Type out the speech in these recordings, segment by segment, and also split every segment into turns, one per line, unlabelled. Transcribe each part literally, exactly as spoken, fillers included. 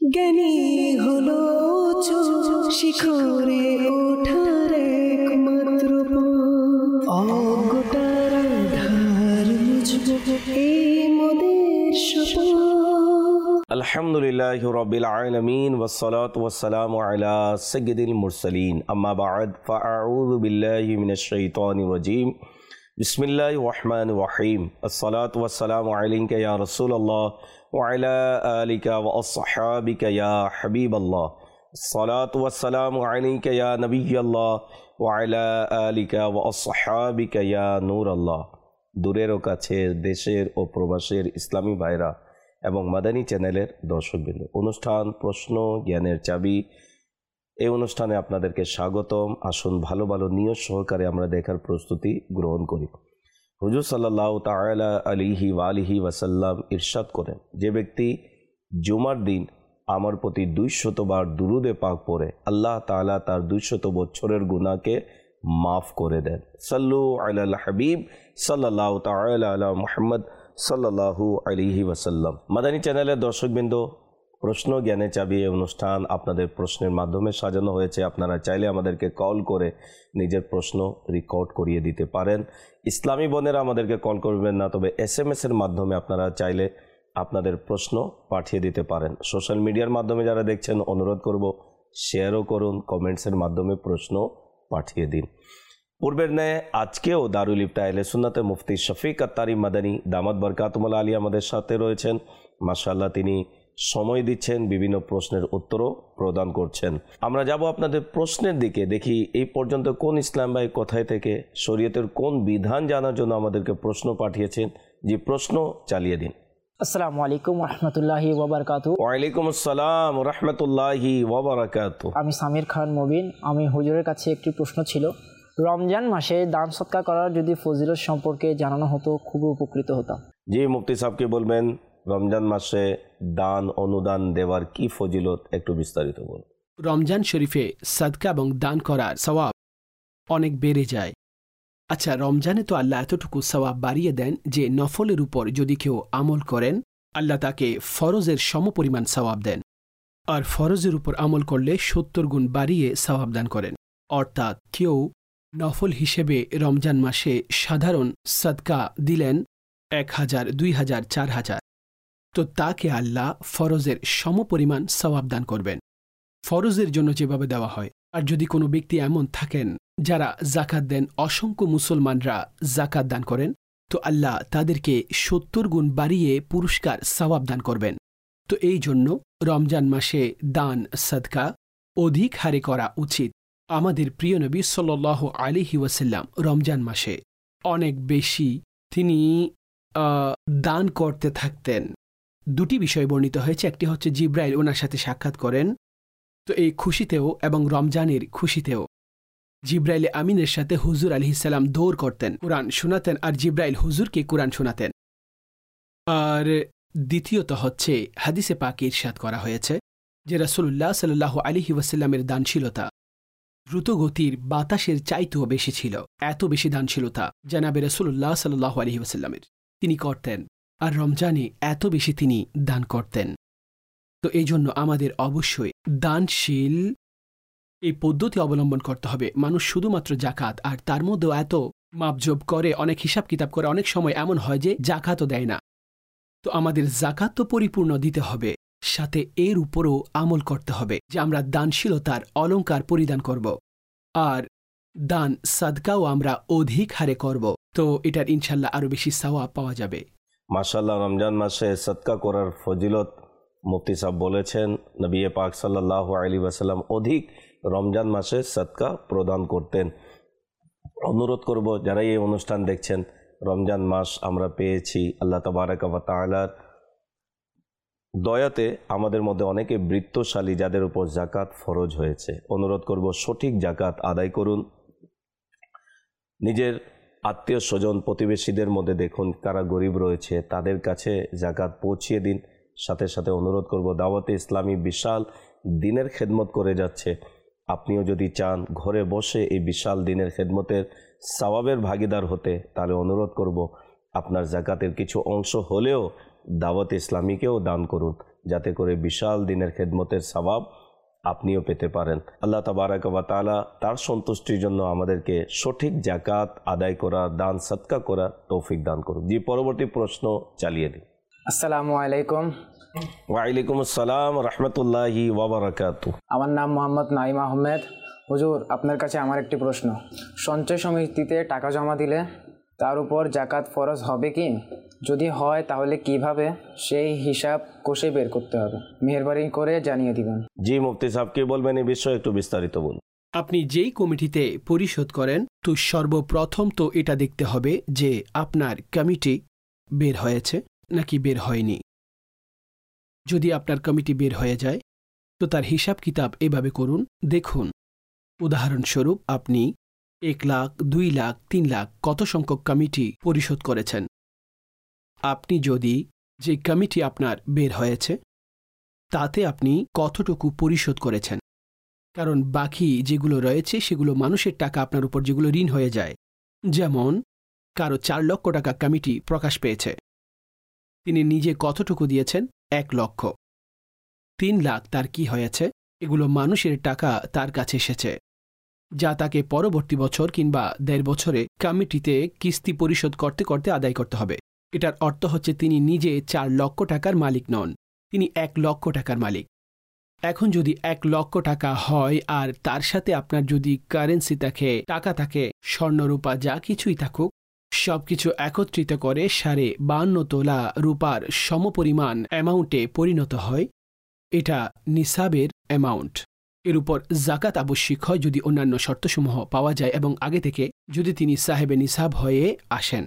জ্ঞানী হলো শিখরে ওঠার একমাত্র অজ্ঞতার ধার মুছবো এই মোদের শপথ।
আলহামদুলিল্লাহি রাব্বিল আলামিন ওয়াসসালাতু ওয়াসসালামু আলা সাইয়্যিদিল মুরসালিন আম্মা বা'দ ফাআউযু বিল্লাহি মিনাশ শাইতানির রাজীম বিসমিল্লাহির রহমানির রহিম আসসালাতু ওয়াসসালামু আলাইকা ইয়া রাসূলুল্লাহ ওয়া আলা আলিকা ওয়া আসহাবিকা ইয়া হাবিবাল্লাহ আসসালাতু ওয়াসসালামু আলাইকা ইয়া নবিয়্যাল্লাহ ওয়া আলা আলিকা ওয়া আসহাবিকা ইয়া নূরাল্লাহ। দূরের ও কাছের, দেশের ও প্রবাসের ইসলামী ভাইরা এবং মাদানী চ্যানেলের দর্শকবৃন্দ, অনুষ্ঠান প্রশ্ন জ্ঞানের চাবি, এই অনুষ্ঠানে আপনাদেরকে স্বাগতম। আসুন ভালো ভালো নিয়ত সহকারে আমরা দেখার প্রস্তুতি গ্রহণ করি। হুজুর সাল্লাল্লাহু তাআলা আলাইহি ওয়া আলিহি ওয়াসাল্লাম ইরশাদ করেন, যে ব্যক্তি জুমার দিন আমার প্রতি দুইশতবার দুরুদে পাক পড়ে আল্লাহ তাআলা তার দুইশত বছরের গুনাহকে মাফ করে দেন। সাল্লু আলাল হাবিব সাল্লাল্লাহু তাআলা আলা মুহাম্মদ সাল্লাল্লাহু আলাইহি ওয়াসাল্লাম। মাদানী চ্যানেলের দর্শকবৃন্দ, প্রশ্ন জ্ঞানে চাবি এই অনুষ্ঠান আপনাদের প্রশ্নের মাধ্যমে সাজানো হয়েছে। আপনারা চাইলে আমাদেরকে কল করে নিজের প্রশ্ন রেকর্ড করিয়ে দিতে পারেন। ইসলামী বোনেরা আমাদেরকে কল করবেন না, তবে এস এম এস এর মাধ্যমে আপনারা চাইলে আপনাদের প্রশ্ন পাঠিয়ে দিতে পারেন। সোশ্যাল মিডিয়ার মাধ্যমে যারা দেখছেন, অনুরোধ করব শেয়ারও করুন, কমেন্টসের মাধ্যমে প্রশ্ন পাঠিয়ে দিন। পূর্বের ন্যায় আজকেও দারুল ইফতা আহলে সুন্নাতের মুফতি শফিক আত্তারি মাদানী দামাত বরকাতুল আলী আমাদের সাথে রয়েছেন। মাশাআল্লাহ, তিনি সময় দিচ্ছেন, বিভিন্ন প্রশ্নের উত্তরও প্রদান করছেন। আমরা যাব আপনাদের প্রশ্নের দিকে। দেখি এই পর্যন্ত কোন ইসলাম ভাই কোথায় থেকে শরীয়তের কোন বিধান জানার জন্য আমাদেরকে প্রশ্ন পাঠিয়েছেন। যে প্রশ্ন চালিয়ে দিন।
আসসালামু আলাইকুম ওয়া রাহমাতুল্লাহি ওয়া বারাকাতুহু।
ওয়া আলাইকুম আসসালাম ওয়া রাহমাতুল্লাহি ওয়া বারাকাতুহু।
আমি সামির খান মুবিন। আমি হুজুরের কাছে একটি প্রশ্ন ছিল, রমজান মাসে দান সদকা করার যদি ফজিলত সম্পর্কে জানানো হতো খুবই উপকৃত হতাম।
জি, মুফতি সাহেবকে বলবেন রমজান মাসে দান অনুদান দেওয়ার কি ফজিলত একটু বিস্তারিত বলুন।
রমজান শরীফে সাদকা এবং দান করার সওয়াব অনেক বেড়ে যায়। আচ্ছা, রমজানে তো আল্লাহ এতটুকু সওয়াব বাড়িয়ে দেন যে নফলের উপর যদি কেউ আমল করেন আল্লাহ তাকে ফরজের সমপরিমাণ সওয়াব দেন, আর ফরজের উপর আমল করলে সত্তর গুণ বাড়িয়ে সওয়াব দান করেন। অর্থাৎ কেউ নফল হিসেবে রমজান মাসে সাধারণ সাদকা দিলেন এক হাজার, দুই হাজার, চার হাজার, তো তাকে আল্লাহ ফরজের সমপরিমাণ সওয়াব দান করবেন, ফরজের জন্য যেভাবে দেওয়া হয়। আর যদি কোনো ব্যক্তি এমন থাকেন যারা জাকাত দেন, অসংখ্য মুসলমানরা জাকাত দান করেন, তো আল্লাহ তাদেরকে সত্তর গুণ বাড়িয়ে পুরস্কার সওয়াব দান করবেন। তো এই জন্য রমজান মাসে দান সাদকা অধিক হারে করা উচিত। আমাদের প্রিয় নবী সাল্লাল্লাহু আলাইহি ওয়াসাল্লাম রমজান মাসে অনেক বেশি তিনি দান করতে থাকতেন। দুটি বিষয় বর্ণিত হয়েছে, একটি হচ্ছে জিব্রাইল ওনার সাথে সাক্ষাৎ করেন, তো এই খুশিতেও এবং রমজানের খুশিতেও জিব্রাইল আমিনের সাথে হুজুর আলাইহিস সালাম দৌড় করতেন, কুরআন শোনাতেন, আর জিব্রাইল হুজুরকে কুরআন শোনাতেন। আর দ্বিতীয়ত হচ্ছে হাদিসে পাকে ইরশাদ করা হয়েছে যে রাসূলুল্লাহ সাল্লাল্লাহু আলাইহি ওয়াসাল্লামের দানশীলতা দ্রুতগতির বাতাসের চাইতেও বেশি ছিল। এত বেশি দানশীলতা জানাবে রাসূলুল্লাহ সাল্লাল্লাহু আলাইহি ওয়াসাল্লামের তিনি করতেন, আর রমজানে এত বেশি তিনি দান করতেন। তো এই জন্য আমাদের অবশ্যই দানশীল এই পদ্ধতি অবলম্বন করতে হবে। মানুষ শুধুমাত্র জাকাত, আর তার মধ্যেও এত মাপজোব করে, অনেক হিসাব কিতাব করে, অনেক সময় এমন হয় যে জাকাতও দেয় না। তো আমাদের জাকাত তো পরিপূর্ণ দিতে হবে, সাথে এর উপরও আমল করতে হবে যে আমরা দানশীলতার অলংকার পরিধান করব, আর দান সাদকাও আমরা অধিক হারে করব। তো এটার ইনশাল্লাহ আরো বেশি সওয়াব পাওয়া যাবে।
মাশাআল্লাহ, রমজান মাসে সাদকা করার ফজিলত মুফতি সাহেব বলেছেন। নবী পাক সাল্লাল্লাহু আলাইহি ওয়াসাল্লাম অধিক রমজান মাসে সাদকা প্রদান করতেন। অনুরোধ করব যারা এই অনুষ্ঠান দেখছেন, রমজান মাস আমরা পেয়েছি আল্লাহ তাবারাকা ওয়া তাআলার দয়াতে। আমাদের মধ্যে অনেকে বৃত্তশালী যাদের উপর জাকাত ফরজ হয়েছে। অনুরোধ করব সঠিক জাকাত আদায় করুন। নিজের আত্মীয় স্বজন প্রতিবেশীদের মধ্যে দেখুন কারা গরিব রয়েছে, তাদের কাছে জাকাত পৌঁছিয়ে দিন। সাথে সাথে অনুরোধ করব দাওয়াতে ইসলামী বিশাল দিনের খেদমত করে যাচ্ছে। আপনিও যদি চান ঘরে বসে এই বিশাল দিনের খেদমতের সওয়াবের ভাগিদার হতে, তাহলে অনুরোধ করব আপনার জাকাতের কিছু অংশ হলেও দাওয়াতে ইসলামীকেও দান করুন। যাতে করে বিশাল দিনের খেদমতের সওয়াব আপনিও পেতে পারেন। আল্লাহ তাবারাক ওয়া তাআলা তার সন্তুষ্টির জন্য আমাদেরকে সঠিক যাকাত আদায় করা, দান সদকা করা তৌফিক দান করুন। জি, পরবর্তী প্রশ্ন চালিয়ে দিন।
আসসালামু আলাইকুম।
ওয়ালাইকুম আসসালাম রহমতুল্লাহি ওয়া বারাকাতুহু।
আমার নাম মোহাম্মদ নাইম আহমেদ। হুজুর, আপনার কাছে আমার একটি প্রশ্ন। সঞ্চয় সমিতিতে টাকা জমা দিলে তার উপর জাকাত ফরজ হবে কি? যদি হয় তাহলে কিভাবে সেই হিসাব কষে বের করতে হবে? মেহেরবানি করে জানিয়ে দিবেন।
জি, মুফতি সাহেব কি বলবেন এই বিষয়ে একটু বিস্তারিত বলুন।
আপনি যেই কমিটিতে পরিশোধ করেন, তো সর্বপ্রথম তো এটা দেখতে হবে যে আপনার কমিটি বের হয়েছে নাকি বের হয়নি। যদি আপনার কমিটি বের হয়ে যায় তো তার হিসাব কিতাব এভাবে করুন। দেখুন, উদাহরণস্বরূপ আপনি এক লাখ, দুই লাখ, তিন লাখ কত সংখ্যক কমিটি পরিশোধ করেছেন। আপনি যদি যে কমিটি আপনার বের হয়েছে তাতে আপনি কতটুকু পরিশোধ করেছেন, কারণ বাকি যেগুলো রয়েছে সেগুলো মানুষের টাকা আপনার উপর যেগুলো ঋণ হয়ে যায়। যেমন কারো চার লক্ষ টাকা কমিটি প্রকাশ পেয়েছে, তিনি নিজে কতটুকু দিয়েছেন? এক লক্ষ। তিন লাখ তার কি হয়েছে? এগুলো মানুষের টাকা তার কাছে এসেছে, যা তাকে পরবর্তী বছর কিংবা দেড় বছরে কমিটিতে কিস্তি পরিশোধ করতে করতে আদায় করতে হবে। এটার অর্থ হচ্ছে তিনি নিজে চার লক্ষ টাকার মালিক নন, তিনি এক লক্ষ টাকার মালিক। এখন যদি এক লক্ষ টাকা হয় আর তার সাথে আপনার যদি কারেন্সি থাকে, টাকা থাকে, স্বর্ণরূপা যা কিছুই থাকুক, সব কিছু একত্রিত করে সাড়ে বান্ন তোলা রূপার সমপরিমাণ অ্যামাউন্টে পরিণত হয়, এটা নিসাবের অ্যামাউন্ট। এর উপর জাকাত আবশ্যিক হয় যদি অন্যান্য শর্তসমূহ পাওয়া যায় এবং আগে থেকে যদি তিনি সাহেবে নিসাব হয়ে আসেন,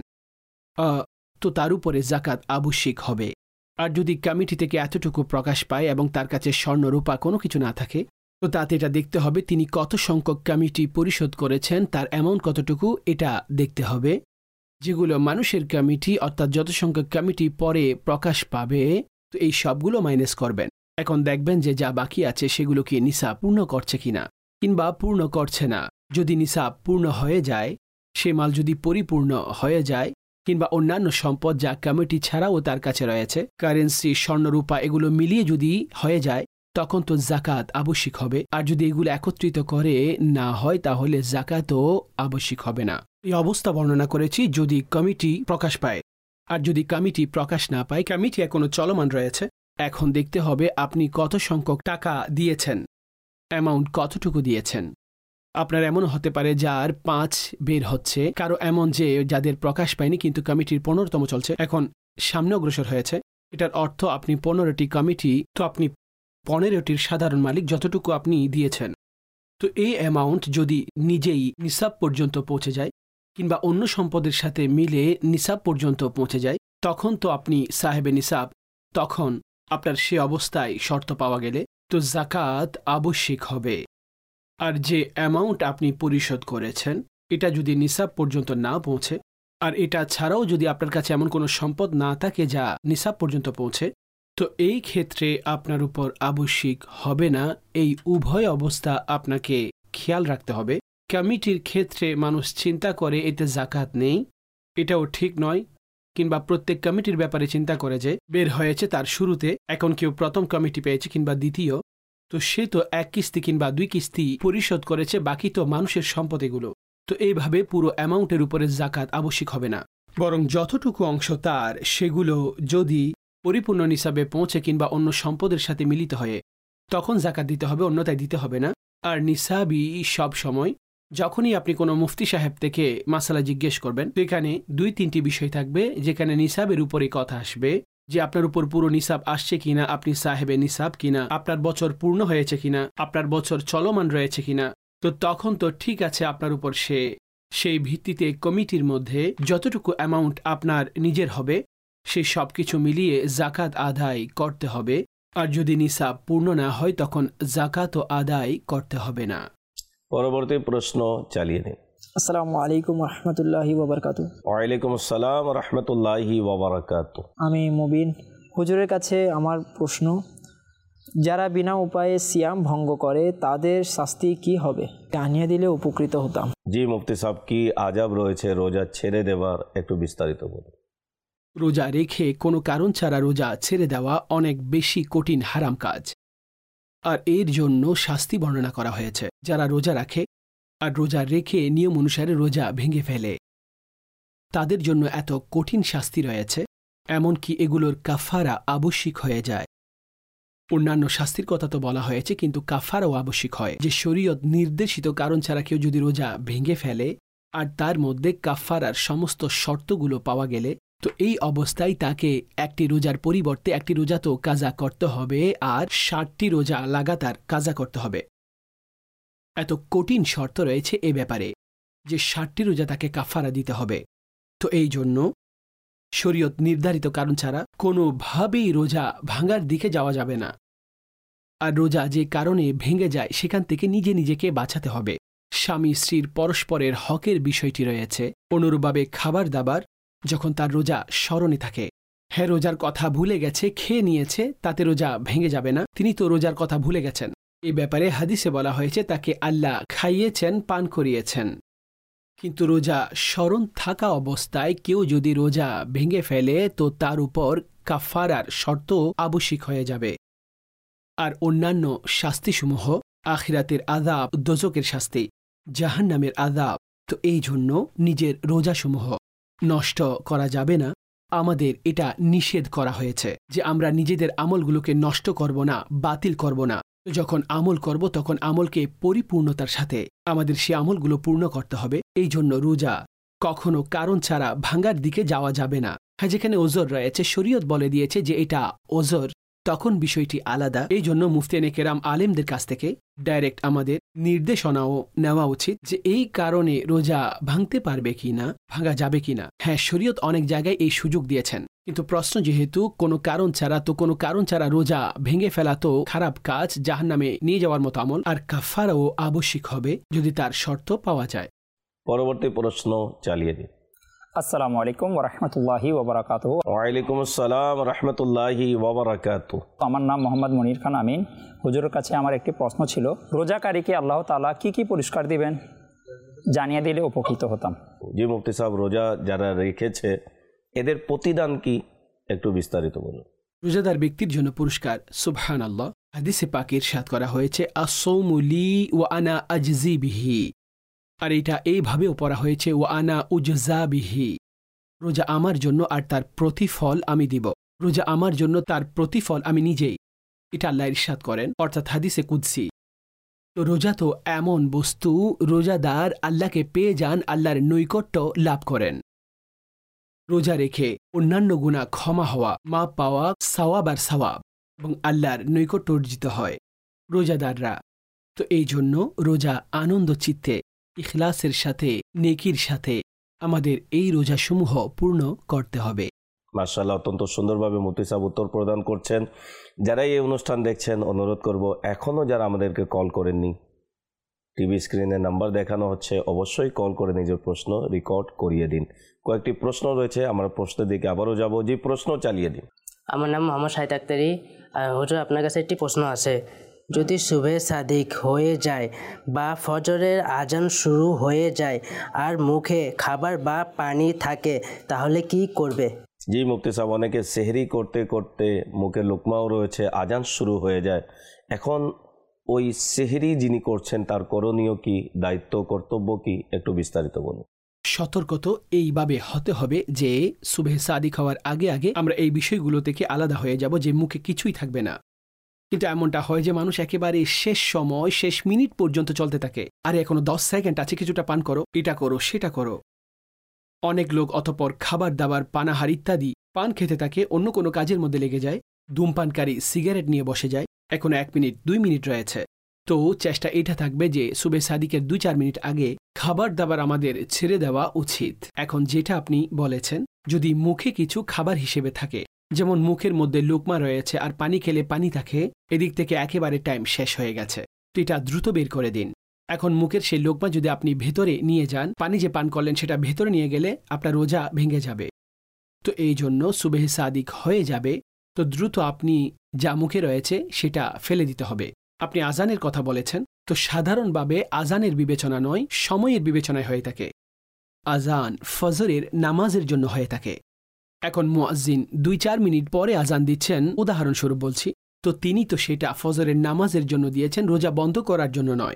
তো তার উপরে জাকাত আবশ্যিক হবে। আর যদি কমিটি থেকে এতটুকু প্রকাশ পায় এবং তার কাছে স্বর্ণরূপা কোনো কিছু না থাকে, তো তাতে এটা দেখতে হবে তিনি কত সংখ্যক কমিটি পরিশোধ করেছেন, তার অ্যামাউন্ট কতটুকু এটা দেখতে হবে। যেগুলো মানুষের কমিটি, অর্থাৎ যত সংখ্যক কমিটি পরে প্রকাশ পাবে, তো এই সবগুলো মাইনাস করবেন। এখন দেখবেন যে যা বাকি আছে সেগুলো কি নিসাব পূর্ণ করছে কিনা কিংবা পূর্ণ করছে না। যদি নিসাব পূর্ণ হয়ে যায়, সে মাল যদি পরিপূর্ণ হয়ে যায়, কিংবা অন্যান্য সম্পদ যা কমিটি ছাড়াও তার কাছে রয়েছে, কারেন্সি, স্বর্ণরূপা এগুলো মিলিয়ে যদি হয়ে যায়, তখন তো জাকাত আবশ্যিক হবে। আর যদি এগুলো একত্রিত করে না হয় তাহলে জাকাতও আবশ্যিক হবে না। এই অবস্থা বর্ণনা করেছি যদি কমিটি প্রকাশ পায়। আর যদি কমিটি প্রকাশ না পায়, কমিটি এখনো চলমান রয়েছে, এখন দেখতে হবে আপনি কত সংখ্যক টাকা দিয়েছেন, অ্যামাউন্ট কতটুকু দিয়েছেন। আপনার এমন হতে পারে যার পাঁচ বের হচ্ছে, কারো এমন যে যাদের প্রকাশ পায়নি কিন্তু কমিটির পনেরোতম চলছে, এখন সামনে অগ্রসর হয়েছে। এটার অর্থ আপনি পনেরোটি কমিটি, তো আপনি পনেরোটির সাধারণ মালিক যতটুকু আপনি দিয়েছেন। তো এই অ্যামাউন্ট যদি নিজেই নিসাব পর্যন্ত পৌঁছে যায় কিংবা অন্য সম্পদের সাথে মিলে নিসাব পর্যন্ত পৌঁছে যায়, তখন তো আপনি সাহেবে নিসাব। তখন আপনার সে অবস্থায় শর্ত পাওয়া গেলে তো জাকাত আবশ্যিক হবে। আর যে অ্যামাউন্ট আপনি পরিশোধ করেছেন এটা যদি নিসাব পর্যন্ত না পৌঁছে, আর এটা ছাড়াও যদি আপনার কাছে এমন কোনো সম্পদ না থাকে যা নিসাব পর্যন্ত পৌঁছে, তো এই ক্ষেত্রে আপনার উপর আবশ্যিক হবে না। এই উভয় অবস্থা আপনাকে খেয়াল রাখতে হবে। কমিটির ক্ষেত্রে মানুষ চিন্তা করে এতে জাকাত নেই, এটাও ঠিক নয়। কিংবা প্রত্যেক কমিটির ব্যাপারে চিন্তা করে যে বের হয়েছে তার শুরুতে, এখন কেউ প্রথম কমিটি পেয়েছে কিংবা দ্বিতীয়, তো সে তো এক কিস্তি কিংবা দুই কিস্তি পরিশোধ করেছে, বাকি তো মানুষের সম্পদ এগুলো। তো এইভাবে পুরো অ্যামাউন্টের উপরে জাকাত আবশ্যিক হবে না, বরং যতটুকু অংশ তার সেগুলো যদি পরিপূর্ণ নিসাবে পৌঁছে কিংবা অন্য সম্পদের সাথে মিলিত হয়ে, তখন জাকাত দিতে হবে, অন্যথায় দিতে হবে না। আর নিসাবই সব সময়, যখনই আপনি কোনো মুফতি সাহেব থেকে মাসালা জিজ্ঞেস করবেন, সেখানে দুই তিনটি বিষয় থাকবে যেখানে নিসাবের উপরে কথা আসবে, যে আপনার উপর পুরো নিসাব আসছে কিনা, আপনি সাহেবে নিসাব কিনা, আপনার বছর পূর্ণ হয়েছে কিনা, আপনার বছর চলমান রয়েছে কিনা। তো তখন তো ঠিক আছে, আপনার উপর সে সেই ভিত্তিতে কমিটির মধ্যে যতটুকু অ্যামাউন্ট আপনার নিজের হবে সেই সব কিছু মিলিয়ে জাকাত আদায় করতে হবে। আর যদি নিসাব পূর্ণ না হয় তখন জাকাতও আদায় করতে হবে না।
পরবর্তী প্রশ্ন চালিয়ে দিন।
আসসালামু আলাইকুম রহমতুল্লাহি ওয়া বারাকাতুহু।
ওয়ালাইকুম আসসালাম রহমতুল্লাহি ওয়া বারাকাতুহু।
আমি মুবিন। হুজুরের কাছে আমার প্রশ্ন, যারা বিনা উপায়ে সিয়াম ভঙ্গ করে তাদের শাস্তি কি হবে? জানিয়ে দিলে উপকৃত হতাম।
জি মুফতি সাহেব, কি আজাব রয়েছে রোজা ছেড়ে দেওয়ার, একটু বিস্তারিত বলুন।
রোজা রেখে কোনো কারণ ছাড়া রোজা ছেড়ে দেওয়া অনেক বেশি কঠিন হারাম কাজ, আর এর জন্য শাস্তি বর্ণনা করা হয়েছে। যারা রোজা রাখে আর রোজা রেখে নিয়ম অনুসারে রোজা ভেঙে ফেলে, তাদের জন্য এত কঠিন শাস্তি রয়েছে, এমনকি এগুলোর কাফারা আবশ্যিক হয়ে যায়। অন্যান্য শাস্তির কথা তো বলা হয়েছে, কিন্তু কাফারাও আবশ্যিক হয়। যে শরীয়ত নির্দেশিত কারণ ছাড়া কেউ যদি রোজা ভেঙে ফেলে আর তার মধ্যে কাফারার সমস্ত শর্তগুলো পাওয়া গেলে, তো এই অবস্থায় তাকে একটি রোজার পরিবর্তে একটি রোজা তো কাজা করতে হবে, আর ষাটটি রোজা লাগাতার কাজা করতে হবে। এত কঠিন শর্ত রয়েছে এ ব্যাপারে যে ষাটটি রোজা তাকে কাফারা দিতে হবে। তো এই জন্য শরীয়ত নির্ধারিত কারণ ছাড়া কোনোভাবেই রোজা ভাঙার দিকে যাওয়া যাবে না। আর রোজা যে কারণে ভেঙে যায় সেখান থেকে নিজে নিজেকে বাঁচাতে হবে। স্বামী স্ত্রীর পরস্পরের হকের বিষয়টি রয়েছে। অনুরূপভাবে খাবার দাবার যখন তার রোজা স্মরণে থাকে, হ্যাঁ রোজার কথা ভুলে গেছে, খেয়ে নিয়েছে, তাতে রোজা ভেঙে যাবে না, তিনি তো রোজার কথা ভুলে গেছেন। এই ব্যাপারে হাদিসে বলা হয়েছে তাকে আল্লাহ খাইয়েছেন, পান করিয়েছেন। কিন্তু রোজা স্মরণ থাকা অবস্থায় কেউ যদি রোজা ভেঙে ফেলে তো তার উপর কাফারার শর্ত আবশ্যিক হয়ে যাবে। আর অন্যান্য শাস্তিসমূহ আখিরাতের আযাব, দোজকের শাস্তি, জাহান্নামের আযাব। তো এই জন্য নিজের রোজাসমূহ নষ্ট করা যাবে না। আমাদের এটা নিষেধ করা হয়েছে যে আমরা নিজেদের আমলগুলোকে নষ্ট করব না, বাতিল করব না। যখন আমল করব তখন আমলকে পরিপূর্ণতার সাথে আমাদের সে আমলগুলো পূর্ণ করতে হবে। এই জন্য রোজা কখনো কারণ ছাড়া ভাঙার দিকে যাওয়া যাবে না। হ্যাঁ, যেখানে ওজর রয়েছে, শরীয়ত বলে দিয়েছে যে এটা ওজর, তখন বিষয়টি আলাদা। এই জন্য মুফতিয়ানে কেরাম আলেমদের কাছ থেকে ডাইরেক্ট আমাদের নির্দেশনাও নেওয়া উচিত যে এই কারণে রোজা ভাঙতে পারবে কি না, ভাঙা যাবে কি না। হ্যাঁ, শরীয়ত অনেক জায়গায় এই সুযোগ দিয়েছেন, কিন্তু প্রশ্ন যেহেতু কোনো কারণ ছাড়া, তো কোনো কারণ ছাড়া রোজা ভেঙে ফেলা তো খারাপ কাজ, জাহান্নামে নিয়ে যাওয়ার মতো আমল, আর কাফারাও আবশ্যিক হবে যদি তার শর্ত পাওয়া যায়।
পরবর্তী প্রশ্ন চালিয়ে দিন।
আসসালামু আলাইকুম ওয়া রাহমাতুল্লাহি ওয়া বারাকাতুহু।
ওয়ালাইকুম আসসালাম ওয়া রাহমাতুল্লাহি ওয়া বারাকাতুহু।
আমার নাম মোহাম্মদ মনির খান আমিন। হুজুরের কাছে আমার একটি প্রশ্ন ছিল, রোজাকারীকে আল্লাহ তাআলা কি কি পুরস্কার দিবেন জানিয়ে দিলে উপকৃত হতাম।
জি মুফতি সাহেব, রোজা যারা রেখেছে এদের প্রতিদান কি একটু বিস্তারিত বলুন।
রোজাদার ব্যক্তির জন্য পুরস্কার, সুবহানাল্লাহ, হাদিসে পাকে ইরশাদ করা হয়েছে আসসাওমু লি ওয়া আনা আজজি বিহি। আর এটা এইভাবেও পড়া হয়েছে ওয়া আনা উজজা বিহি। রোজা আমার জন্য আর তার প্রতিফল আমি দিব। রোজা আমার জন্য, তার প্রতিফল আমি নিজেই। এটা আল্লাহ ইরশাদ করেন, অর্থাৎ হাদিসে কুদসি। তো রোজা তো এমন বস্তু, রোজাদার আল্লাহকে পেয়ে যান, আল্লাহর নৈকট্য লাভ করেন। রোজা রেখে অন্যান্য গুনাহ ক্ষমা হওয়া, মাপ পাওয়া, সওয়াব আর সওয়াব এবং আল্লাহর নৈকট্য অর্জিত হয় রোজাদাররা। তো এই জন্য রোজা আনন্দ চিত্তে, ইখলাসের সাথে, নেকির সাথে আমাদের এই রোজাসমূহ পূর্ণ করতে হবে।
মাশাআল্লাহ, অত্যন্ত সুন্দরভাবে মুফতি সাহেব উত্তর প্রদান করছেন। যারা এই অনুষ্ঠান দেখছেন, অনুরোধ করব এখনও যারা আমাদেরকে কল করেননি, টিভি স্ক্রিনে নাম্বার দেখানো হচ্ছে, অবশ্যই কল করে নিজের প্রশ্ন রেকর্ড করিয়ে দিন। কয়েকটি প্রশ্ন রয়েছে, আমরা প্রশ্নের দিকে আবারও যাব। যে প্রশ্ন চালিয়ে দিন।
আমার নাম মোহাম্মদ শাহিদ আক্তারি। হুজুর, আপনার কাছে একটি প্রশ্ন আছে। যদি সুবহে সাদিক হয়ে যায় বা ফজরের আজান শুরু হয়ে যায় আর মুখে খাবার বা পানি থাকে, তাহলে কি করবে?
জি মুফতি সাহেব, অনেকে সেহরি করতে করতে মুখে লোকমাও রয়েছে, আজান শুরু হয়ে যায়। এখন ওই সেহরি যিনি করছেন তার করণীয় কি, দায়িত্ব, কর্তব্য কি, একটু বিস্তারিত বলুন।
সতর্কত এইভাবে হতে হবে যে সুবহে সাদিক হওয়ার আগে আগে আমরা এই বিষয়গুলো থেকে আলাদা হয়ে যাব, যে মুখে কিছুই থাকবে না। কিন্তু এমনটা হয় যে মানুষ একেবারে শেষ সময়, শেষ মিনিট পর্যন্ত চলতে থাকে, আরে এখনো দশ সেকেন্ড আছে, কিছুটা পান করো, এটা করো, সেটা করো। অনেক লোক অতপর খাবার দাবার, পানাহার ইত্যাদি পান খেতে থাকে, অন্য কোনো কাজের মধ্যে লেগে যায়। ধূমপানকারী সিগারেট নিয়ে বসে যায়, এখনো এক মিনিট দুই মিনিট রয়েছে। তো চেষ্টা এটা থাকবে যে সুবহে সাদিকের দুই চার মিনিট আগে খাবার দাবার আমাদের ছেড়ে দেওয়া উচিত। এখন যেটা আপনি বলেছেন, যদি মুখে কিছু খাবার হিসেবে থাকে, যেমন মুখের মধ্যে লোকমা রয়েছে আর পানি খেলে পানি থাকে, এদিক থেকে একেবারে টাইম শেষ হয়ে গেছে, তো এটা দ্রুত বের করে দিন। এখন মুখের সেই লোকমা যদি আপনি ভেতরে নিয়ে যান, পানি যে পান করলেন সেটা ভেতরে নিয়ে গেলে আপনার রোজা ভেঙে যাবে। তো এই জন্য সুবহে সাদিক হয়ে যাবে, তো দ্রুত আপনি যা মুখে রয়েছে সেটা ফেলে দিতে হবে। আপনি আজানের কথা বলেছেন, তো সাধারণভাবে আজানের বিবেচনা নয়, সময়ের বিবেচনায় হয়ে থাকে। আজান ফজরের নামাজের জন্য হয়ে থাকে। এখন মুয়াজ্জিন দুই চার মিনিট পরে আজান দিচ্ছেন, উদাহরণস্বরূপ বলছি, তো তিনি তো সেটা ফজরের নামাজের জন্য দিয়েছেন, রোজা বন্ধ করার জন্য নয়।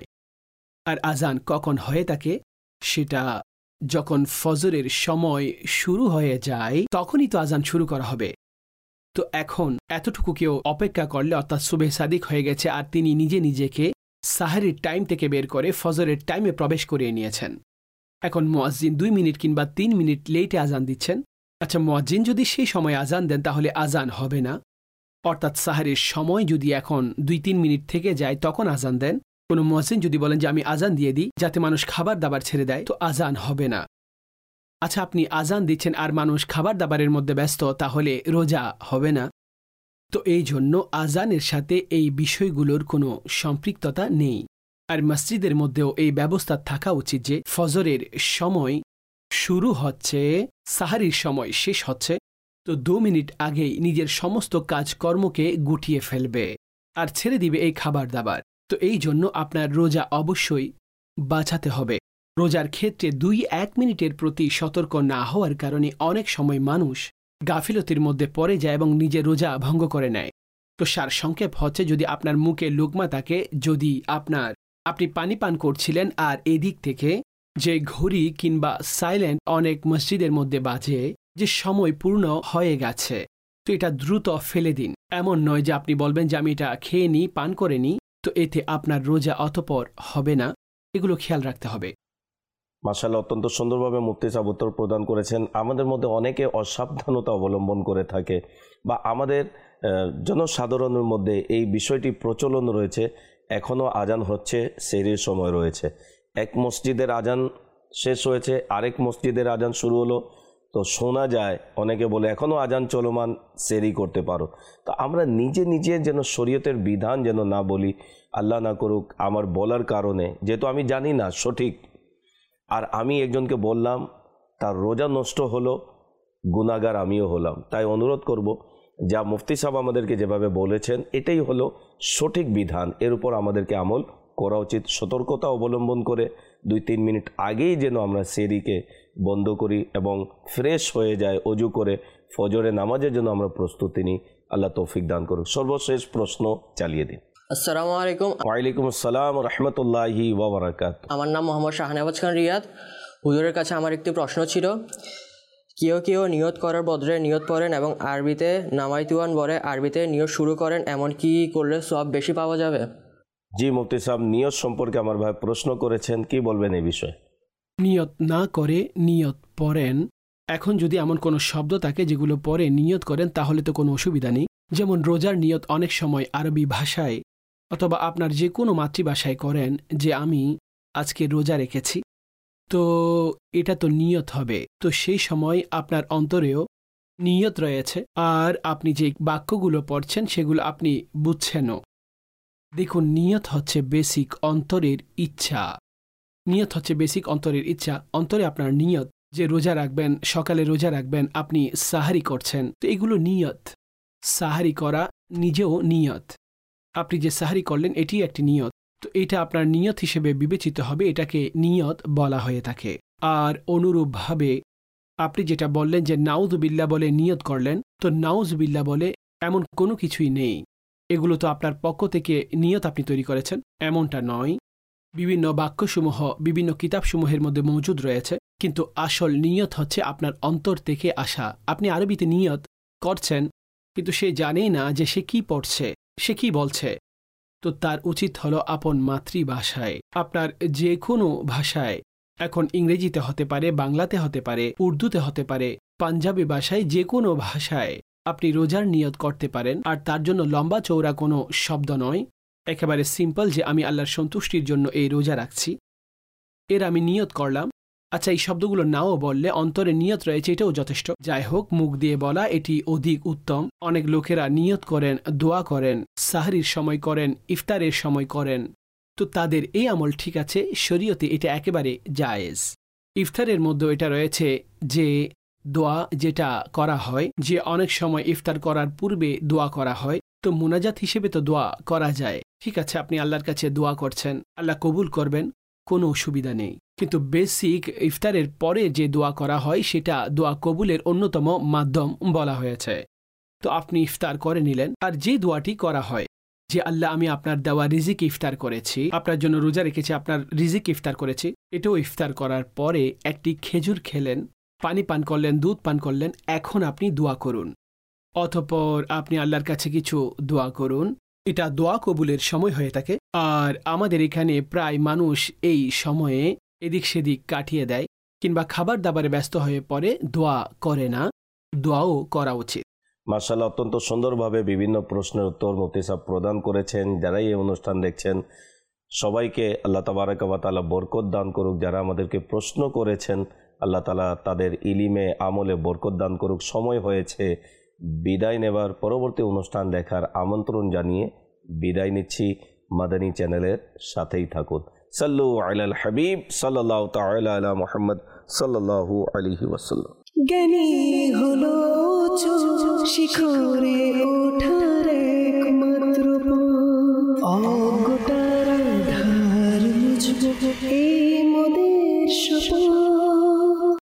আর আজান কখন হয়ে থাকে, সেটা যখন ফজরের সময় শুরু হয়ে যায় তখনই তো আজান শুরু করা হবে। তো এখন এতটুকু কেউ অপেক্ষা করলে, অর্থাৎ সুবহে সাদিক হয়ে গেছে আর তিনি নিজে নিজেকে সাহারির টাইম থেকে বের করে ফজরের টাইমে প্রবেশ করিয়ে নিয়েছেন। এখন মুয়াজ্জিন দুই মিনিট কিংবা তিন মিনিট লেটে আজান দিচ্ছেন। আচ্ছা, মুয়াজ্জিন যদি সেই সময় আজান দেন তাহলে আজান হবে না, অর্থাৎ সাহারির সময় যদি এখন দুই তিন মিনিট থেকে যায় তখন আজান দেন। কোনো মুয়াজ্জিন যদি বলেন যে আমি আজান দিয়ে দিই যাতে মানুষ খাবার দাবার ছেড়ে দেয়, তো আজান হবে না। আচ্ছা, আপনি আজান দিচ্ছেন আর মানুষ খাবার দাবারের মধ্যে ব্যস্ত, তাহলে রোজা হবে না। তো এই জন্য আজানের সাথে এই বিষয়গুলোর কোনো সম্পৃক্ততা নেই। আর মসজিদের মধ্যেও এই ব্যবস্থা থাকা উচিত যে ফজরের সময় শুরু হচ্ছে, সাহারির সময় শেষ হচ্ছে, তো দু মিনিট আগেই নিজের সমস্ত কাজকর্মকে গুটিয়ে ফেলবে আর ছেড়ে দিবে এই খাবার দাবার। তো এই জন্য আপনার রোজা অবশ্যই বাঁচাতে হবে। রোজার ক্ষেত্রে দুই এক মিনিটের প্রতি সতর্ক না হওয়ার কারণে অনেক সময় মানুষ গাফিলতির মধ্যে পড়ে যায় এবং নিজের রোজা ভঙ্গ করে নেয়। তো সার সংক্ষেপ হচ্ছে, যদি আপনার মুখে লুকমা থাকে, যদি আপনার আপনি পানি পান করছিলেন আর এদিক থেকে যে ঘড়ি কিংবা সাইলেন্ট অনেক মসজিদের মধ্যে বাজে যে সময় পূর্ণ হয়ে গেছে, তো এটা দ্রুত ফেলে দিন। এমন নয় যে আপনি বলবেন যে আমি এটা খেয়ে নিই, পান করে নিই, তো এতে আপনার রোজা অতঃপর হবে না। এগুলো খেয়াল রাখতে হবে।
মাশাআল্লাহ, অত্যন্ত সুন্দরভাবে মুফতি সাহেব উত্তর প্রদান করেছেন। আমাদের মধ্যে অনেকে অসাবধানতা অবলম্বন করে থাকে বা আমাদের জনসাধারণের মধ্যে এই বিষয়টি প্রচলন রয়েছে, এখনও আজান হচ্ছে, সেহরির সময় রয়েছে। এক মসজিদের আজান শেষ হয়েছে, আরেক মসজিদের আজান শুরু হলো, তো শোনা যায় অনেকে বলে এখনও আজান চলমান, সেহরি করতে পারো। তো আমরা নিজে নিজে যেন শরীয়তের বিধান যেন না বলি, আল্লাহ না করুক আমার বলার কারণে, যেহেতু আমি জানি না সঠিক, আর আমি একজনকে বললাম, তার রোজা নষ্ট হলো, গুনাহগার আমিও হলাম। তাই অনুরোধ করব, যা মুফতি সাহেব আমাদেরকে যেভাবে বলেছেন এটাই হলো সঠিক বিধান, এর উপর আমাদেরকে আমল করা উচিত। সতর্কতা অবলম্বন করে দুই তিন মিনিট আগেই যেন আমরা সেহরিকে বন্ধ করি এবং ফ্রেশ হয়ে যায়, অজু করে ফজরে নামাজের জন্য আমরা প্রস্তুতি নিই। আল্লাহ তৌফিক দান করুক। সর্বশেষ প্রশ্ন চালিয়ে দিন।
আসসালামু আলাইকুম।
ওয়ালাইকুম আসসালাম রাহমাতুল্লাহি ওয়া বারাকাতুহু।
আমার নাম মোহাম্মদ শাহনেওয়াজ খান রিয়াদ। হুজুরের কাছে আমার একটি প্রশ্ন ছিল, কেউ কেউ নিয়ত করার বদলে নিয়ত পড়েন এবং আরবিতে নামাইতুয়ান বলে আরবিতে নিয়ত শুরু করেন, এমন কি করলে সওয়াব বেশি পাওয়া যাবে?
জি মুফতি সাহেব, নিয়ত সম্পর্কে আমার ভাই প্রশ্ন করেছেন, কি বলবেন এই বিষয়ে?
নিয়ত না করে নিয়ত পড়েন। এখন যদি এমন কোনো শব্দ থাকে যেগুলো পরে নিয়ত করেন তাহলে তো কোনো অসুবিধা নেই। যেমন রোজার নিয়ত অনেক সময় আরবি ভাষায় অথবা আপনার যে কোনো মাতৃভাষায় করেন যে আমি আজকে রোজা রেখেছি, তো এটা তো নিয়ত হবে। তো সেই সময় আপনার অন্তরেও নিয়ত রয়েছে আর আপনি যে বাক্যগুলো পড়ছেন সেগুলো আপনি বুঝছেনও। দেখুন, নিয়ত হচ্ছে বেসিক অন্তরের ইচ্ছা। নিয়ত হচ্ছে বেসিক অন্তরের ইচ্ছা। অন্তরে আপনার নিয়ত যে রোজা রাখবেন, সকালে রোজা রাখবেন, আপনি সাহারি করছেন, তো এগুলো নিয়ত। সাহারি করা নিজেও নিয়ত। আপনি যে সাহারি করলেন এটি একটি নিয়ত, তো এটা আপনার নিয়ত হিসেবে বিবেচিত হবে, এটাকে নিয়ত বলা হয়ে থাকে। আর অনুরূপভাবে আপনি যেটা বললেন যে নাউজুবিল্লাহ বলে নিয়ত করলেন, তো নাউজুবিল্লাহ বলে এমন কোনো কিছুই নেই। এগুলো তো আপনার পক্ষ থেকে নিয়ত আপনি তৈরি করেছেন, এমনটা নয়। বিভিন্ন বাক্যসমূহ বিভিন্ন কিতাবসমূহের মধ্যে মজুদ রয়েছে, কিন্তু আসল নিয়ত হচ্ছে আপনার অন্তর থেকে আসা। আপনি আরবিতে নিয়ত করছেন, কিন্তু সে জানেই না যে সে কি পড়ছে, সে কি বলছে। তো তার উচিত হলো আপন মাতৃভাষায়, আপনার যে কোনো ভাষায়, এখন ইংরেজিতে হতে পারে, বাংলাতে হতে পারে, উর্দুতে হতে পারে, পাঞ্জাবি ভাষায়, যে কোনো ভাষায় আপনি রোজার নিয়ত করতে পারেন। আর তার জন্য লম্বা চৌড়া কোনো শব্দ নয়, একেবারে সিম্পল যে আমি আল্লাহর সন্তুষ্টির জন্য এই রোজা রাখছি, এর আমি নিয়ত করলাম। আচ্ছা, এই শব্দগুলো নাও বললে অন্তরে নিয়ত রয়েছে, এটাও যথেষ্ট। যাই হোক, মুখ দিয়ে বলা এটি অধিক উত্তম। অনেক লোকেরা নিয়ত করেন, দোয়া করেন, সাহরির সময় করেন, ইফতারের সময় করেন, তো তাদের এই আমল ঠিক আছে, শরীয়তে এটা একেবারে জায়েজ। ইফতারের মধ্যে এটা রয়েছে যে দোয়া যেটা করা হয়, যে অনেক সময় ইফতার করার পূর্বে দোয়া করা হয়, তো মুনাজাত হিসেবে তো দোয়া করা যায়। ঠিক আছে, আপনি আল্লাহর কাছে দোয়া করছেন, আল্লাহ কবুল করবেন। কোনো অসুবিধা নেই। কিন্তু বেসিক ইফতারের পরে যে দোয়া করা হয় সেটা দোয়া কবুলের অন্যতম মাধ্যম বলা হয়েছে। তো আপনি ইফতার করে নিলেন, আর যে দোয়াটি করা হয় যে আল্লাহ আমি আপনার দেওয়া রিজিক ইফতার করেছি, আপনার জন্য রোজা রেখেছি, আপনার রিজিক ইফতার করেছি, এটাও ইফতার করার পরে একটি খেজুর খেলেন, পানি পান করলেন, দুধ পান করলেন, এখন আপনি দোয়া করুন। অতঃপর আপনি আল্লাহর কাছে কিছু দোয়া করুন। এটা দোয়া কবুলের সময় হয়ে থাকে। আর আমাদের এখানে প্রায় মানুষ এই সময়ে এদিক সেদিক কাটিয়ে দেয় কিংবা খাবার দাবারে ব্যস্ত হয়ে পড়ে, দোয়া করে না। দোয়াও করা উচিত।
মাশাআল্লাহ, অত্যন্ত সুন্দরভাবে বিভিন্ন প্রশ্নের উত্তর মুফতি সাহেব প্রদান করেছেন। যারাই এই অনুষ্ঠান দেখছেন সবাইকে আল্লাহ তাবারাকা ওয়া তাআলা বরকত দান করুক। যারা আমাদেরকে প্রশ্ন করেছেন আল্লাহ তাআলা তাদের ইলিমে আমলে বরকত দান করুক। সময় হয়েছে বিদায় নেবার, পরবর্তী অনুষ্ঠান দেখার আমন্ত্রণ জানিয়ে বিদায় নিচ্ছি। মাদানী চ্যানেলের সাথেই থাকুন। সাল্লু আলাল হাবিব সাল্লাল্লাহু তাআলা আলা মুহাম্মদ সাল্লাল্লাহু আলাইহি ওয়াসাল্লাম।
জ্ঞানী হলো শিখরে ওঠার একমাত্র অজ্ঞতার ধার মুছবো এই মোদের শপথ।